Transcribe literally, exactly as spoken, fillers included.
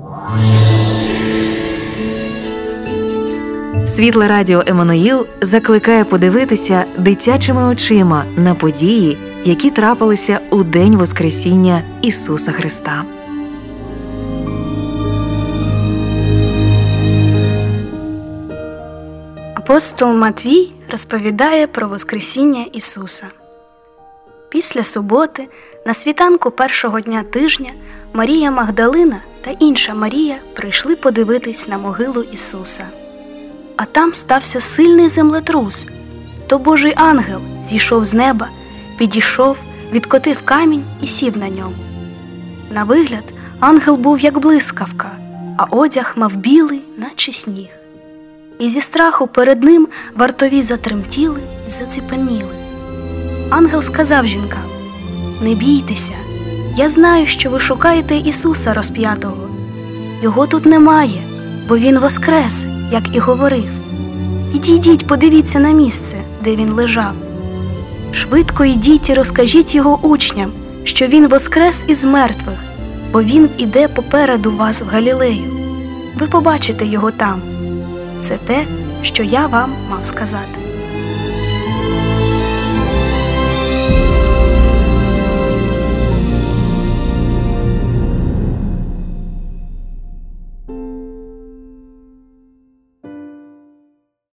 Світле радіо «Еммануїл» закликає подивитися дитячими очима на події, які трапилися у День Воскресіння Ісуса Христа. Апостол Матвій розповідає про Воскресіння Ісуса. Після суботи, на світанку першого дня тижня, Марія Магдалина та інша Марія прийшли подивитись на могилу Ісуса. А там стався сильний землетрус. То Божий ангел зійшов з неба, підійшов, відкотив камінь і сів на ньому. На вигляд ангел був як блискавка, а одяг мав білий, наче сніг. І зі страху перед ним вартові затремтіли і заціпеніли. Ангел сказав жінкам: «Не бійтеся, я знаю, що ви шукаєте Ісуса розп'ятого. Його тут немає, бо Він воскрес, як і говорив. Ідіть, подивіться на місце, де Він лежав. Швидко йдіть і розкажіть Його учням, що Він воскрес із мертвих, бо Він іде попереду вас в Галілею. Ви побачите Його там». Це те, що я вам мав сказати.